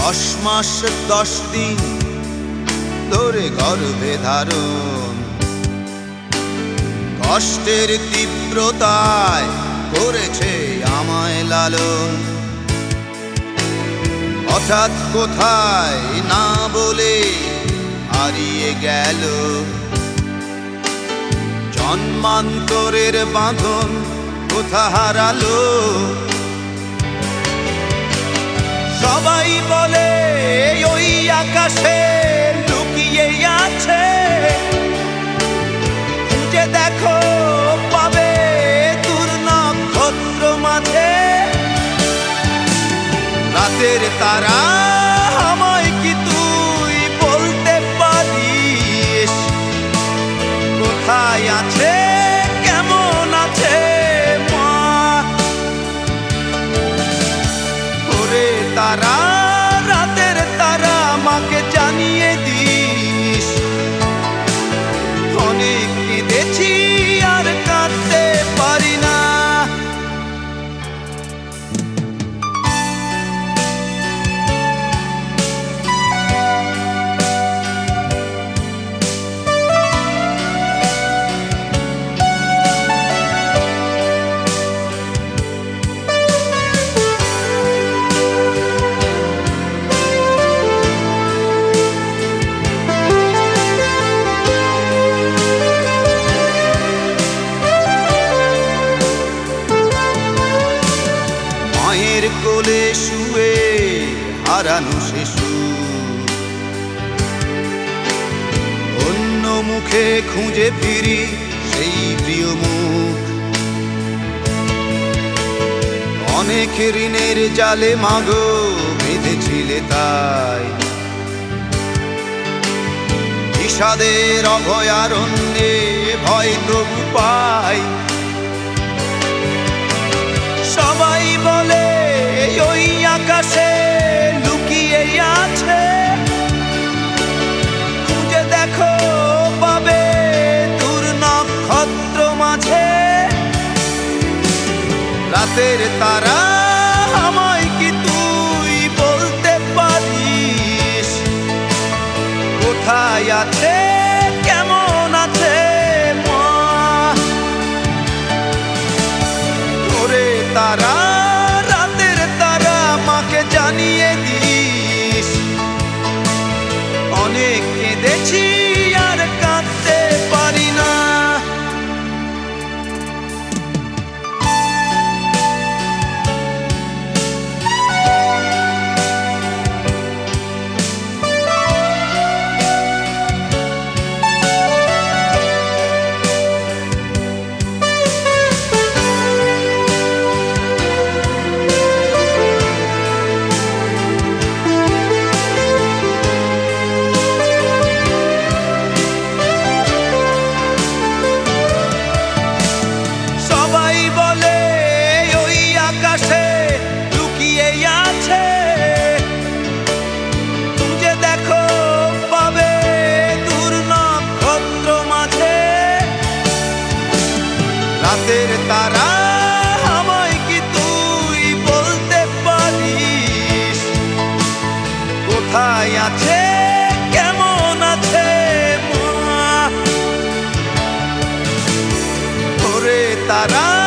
10 মাস 10 দিন ধরে গর্ভে ধারণ, কষ্টের তীব্রতায় করেছে আমায় লালন। হঠাৎ কোথায় না বলে হারিয়ে গেল জন্মান্তরের বাঁধন, কোথা হারালো। সবাই বলে ওই আকাশে লুকিয়ে আছে, খুঁজে দেখো পাবে দূর নক্ষত্র মাঝে। রাতের তারা আমায় কি তুই বলতে পারিস, কোথায় আছে কেমন আছে মা? ওরে তারা, রাতের তারা, মাকে জানিয়ে দিস। অনেক কেঁদেছি আর কাঁদতে পারি না। মায়ের কোলে শুয়ে হারানো শিশু, অন্য মুখে খুঁজে ফিরি সেই প্রিয় মুখ। অনেক ঋণের জালে মাগো বেঁধেছিলে তাই, বিষাদের অভয়ারণ্যে ভয় তবু পাই। সবাই বলে ওই আকাশে লুকিয়ে আছে, খুঁজে দেখো পাবে দূর নক্ষত্র মাঝে। রাতের তারা আমায় কি তুই বলতে পারিস, কোথায় আছে কেমন আছে মা? ওরে তারা, রাতের তারা, মাকে জানিয়ে দিস। অনেক কেঁদেছি আর কাঁদতে পারি না। রাতের তারা আমায় কি তুই বলতে পারিস, কোথায় আছে কেমন আছে মা? ওরে তারা।